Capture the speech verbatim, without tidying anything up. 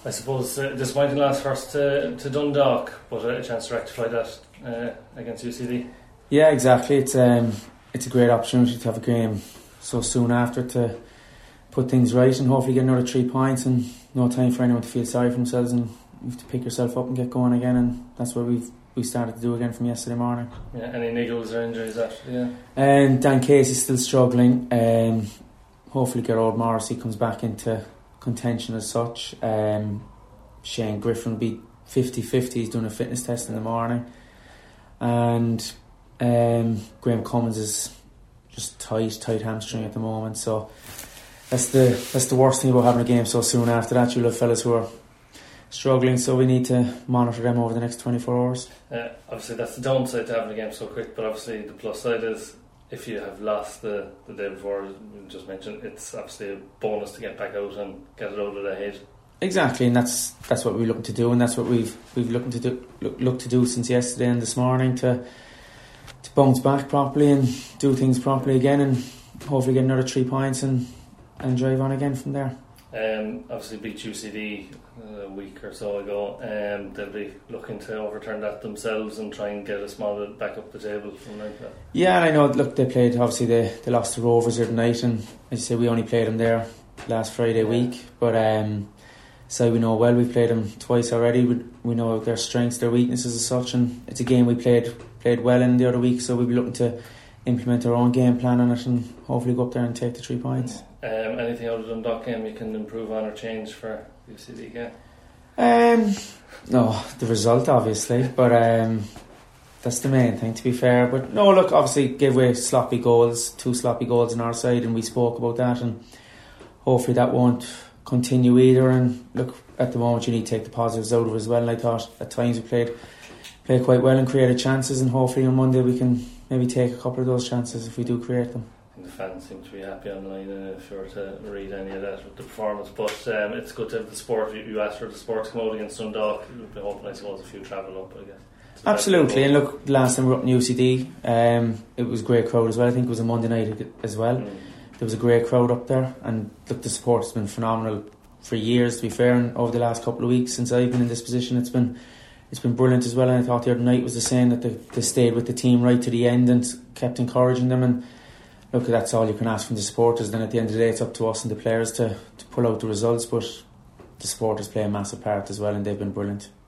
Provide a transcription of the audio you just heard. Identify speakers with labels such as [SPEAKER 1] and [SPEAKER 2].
[SPEAKER 1] I suppose uh, disappointing loss first to, to Dundalk, but a chance to rectify that uh, against U C D.
[SPEAKER 2] Yeah, exactly. It's um, it's a great opportunity to have a game so soon after to put things right and hopefully get another three points and no time for anyone to feel sorry for themselves, and you have to pick yourself up and get going again, and that's what we've we started to do again from yesterday morning.
[SPEAKER 1] Yeah, any niggles or injuries after? Yeah.
[SPEAKER 2] Um, Dan Casey's still struggling. Um, hopefully Gerard Morrissey comes back into contention as such. Um, Shane Griffin will be fifty-fifty. He's doing a fitness test in the morning, and um, Graham Cummins is just tight, tight hamstring at the moment. So that's the that's the worst thing about having a game so soon after that. You'll have fellas who are struggling, so we need to monitor them over the next twenty-four hours.
[SPEAKER 1] Uh, obviously that's the downside to having a game so quick, but obviously the plus side is if you have lost the, the day before, as we just mentioned, it's obviously a bonus to get back out and get it out of the head.
[SPEAKER 2] Exactly, and that's that's what we're looking to do, and that's what we've we've looking to do look, look to do since yesterday and this morning to to bounce back properly and do things properly again, and hopefully get another three points and and drive on again from there.
[SPEAKER 1] Um, obviously beat U C D a week or so ago, and um, they'll be looking to overturn that themselves and try and get a small bit back up the table from there.
[SPEAKER 2] Yeah, and I know, look, they played, obviously they, they lost to Rovers the other night, and as you say, we only played them there last Friday
[SPEAKER 1] yeah.
[SPEAKER 2] week, but um, so we know well, we've played them twice already. We, we know their strengths, their weaknesses as such, and it's a game we played played well in the other week, so we'll be looking to implement our own game plan on it and hopefully go up there and take the three points.
[SPEAKER 1] Um, anything other than that game you can improve on or change for U C D again?
[SPEAKER 2] Um, no, the result obviously, but um, that's the main thing, to be fair. But no, look, obviously gave away sloppy goals, two sloppy goals on our side, and we spoke about that, and hopefully that won't continue either. And look, at the moment you need to take the positives out of it as well, and I thought at times we played played quite well and created chances, and hopefully on Monday we can maybe take a couple of those chances if we do create them.
[SPEAKER 1] The fans seem to be happy online, uh, if you were to read any of that with the performance, but um, it's good to have the sport. You, you asked for the sport to come out against Dundalk. We'll be hoping, I suppose, a few travel up, I guess.
[SPEAKER 2] Absolutely, and look, last time we were up in U C D, um, it was a great crowd as well. I think it was a Monday night as well. Mm. There was a great crowd up there, and look, the support has been phenomenal for years, to be fair, and over the last couple of weeks since I've been in this position, it's been it's been brilliant as well. And I thought the other night was the same, that they, they stayed with the team right to the end and kept encouraging them, and look, that's all you can ask from the supporters. Then at the end of the day, it's up to us and the players to, to pull out the results, but the supporters play a massive part as well, and they've been brilliant.